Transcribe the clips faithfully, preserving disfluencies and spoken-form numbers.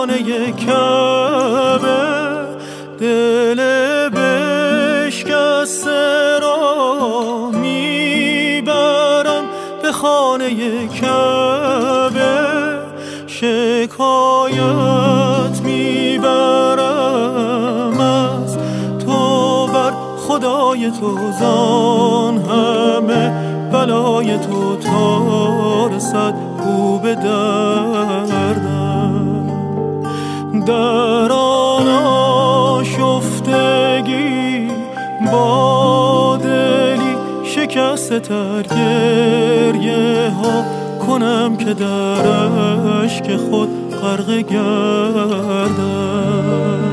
خانه کعبه، دل بشکسته را میبرم به خانه کعبه، شکایت میبرم از تو بر خدای تو، زان همه بلای تو تا رسد او به دردم. در آن آشفتگی با دلی شکسته تر گریه ها کنم که در اشک خود غرق گردم.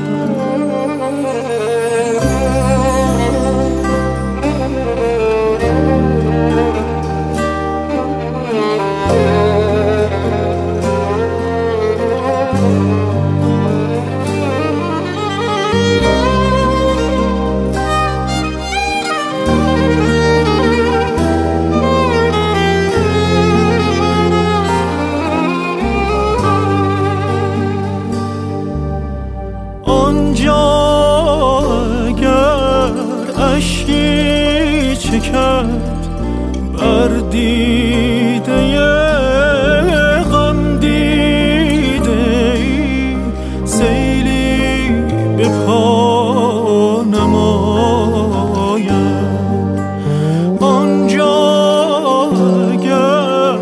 کرد بر دیده غم دیده ای، سیلی به پا نمایم. آنجا اگر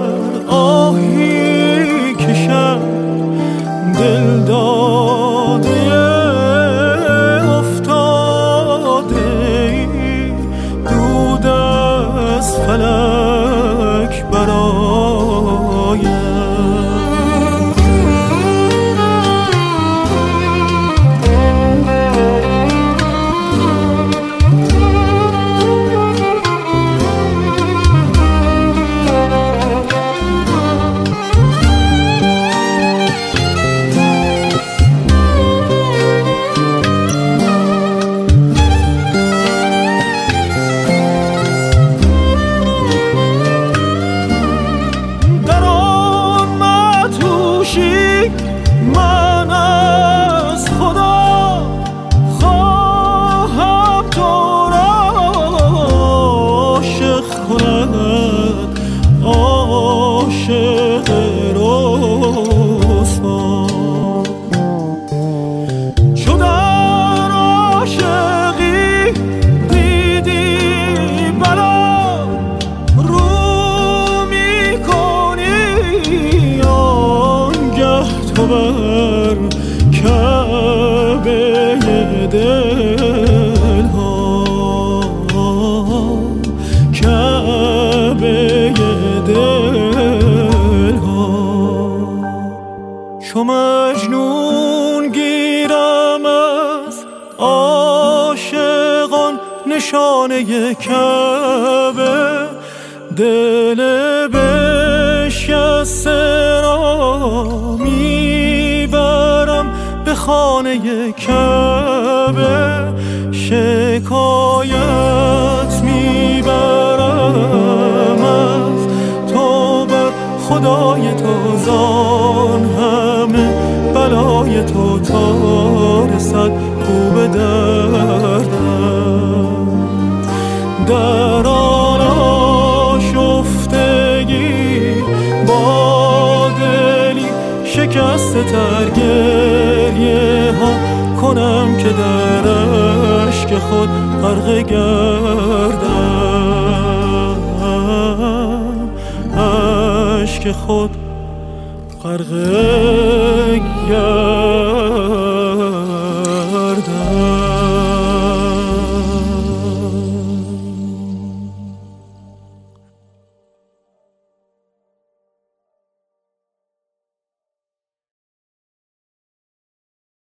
آهی کشد دل داده فلک برایم. من از خدا خواهم تو را عاشق کند، عاشق رسوا. چو در عاشقی دیدی بلا رو میکنی، آنگه تو بر کعبه دل ها، کعبه دل ها. چو مجنون گیرم از عاشقان نشانه کعبه، دل بشکسته را میبرم به خانه کعبه، شکایت میبرم از تو بر خدای تو، زان همه بلای تو تا رسد او به دردم. در آن آشفتگی با دلی شکسته تر گریه ها کنم که در اشک خود غرق گردم، اشک خود غرق گردم.